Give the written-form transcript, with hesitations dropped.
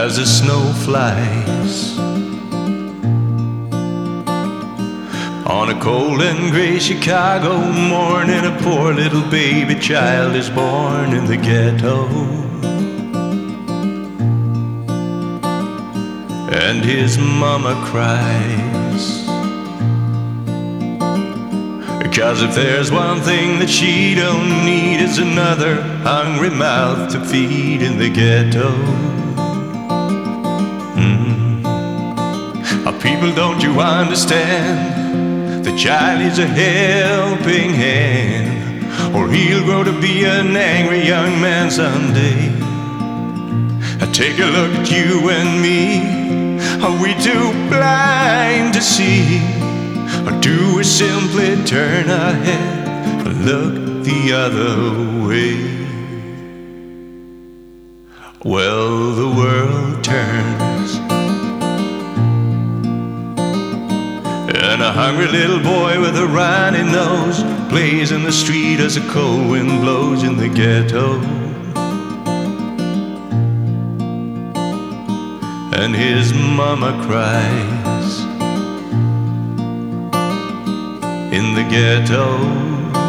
as the snow flies. On a cold and gray Chicago morning, a poor little baby child is born in the ghetto. And his mama cries, because if there's one thing that she don't need, it's another hungry mouth to feed in the ghetto. People, don't you understand? The child is a helping hand, or he'll grow to be an angry young man someday. Take a look at you and me. Are we too blind to see? Or do we simply turn our head and look the other way? Well, the world turns, and a hungry little boy with a runny nose plays in the street as a cold wind blows in the ghetto. And his mama cries in the ghetto.